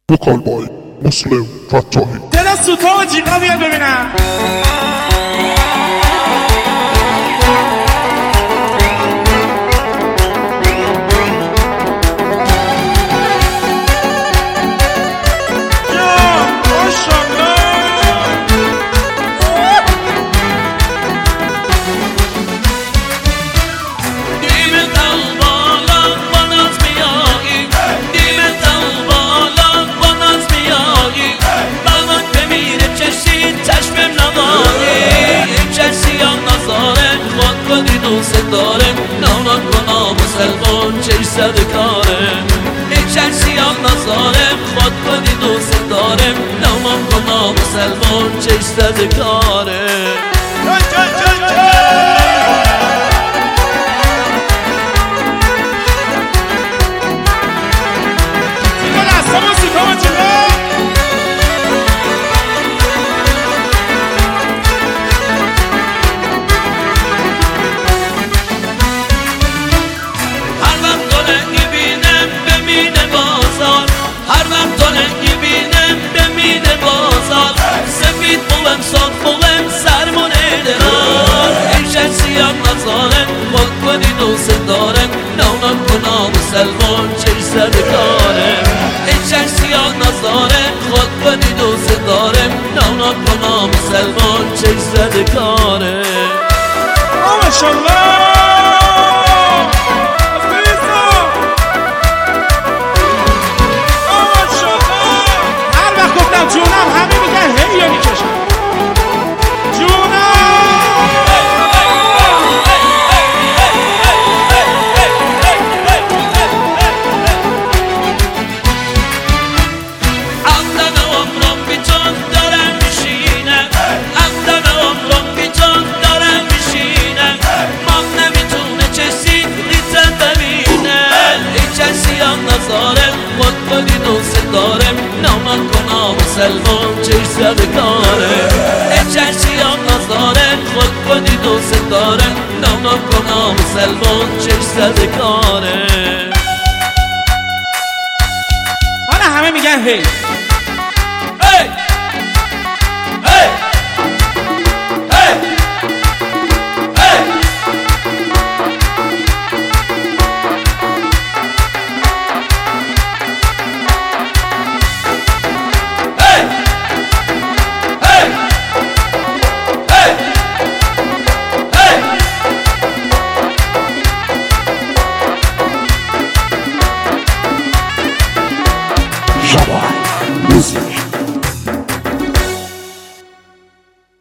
وکال بای مسلم فتاحی. دل سوتا و جیغا بیاد ببینم. دارم نونان کنم مسلمان چش زد کارم این سیاه نزارم خود کنی دوست دارم نونان کنم مسلمان چش زد کارم. امسال خوبم سرمونه درار این شخصیت نزارم خود کنی دوست دارم نونم کنم مسلمان چش زد کارم این شخصیت نزارم خود کنی دوست دارم نونم کنم مسلمان چش زد کارم. ماشاءالله دارم نونان کنم مسلمان چش زد کارم این چشیان نزارم خود کنی دوست دارم نونان کنم مسلمان چش زد کارم. حالا همه میگن هی هی هی Music.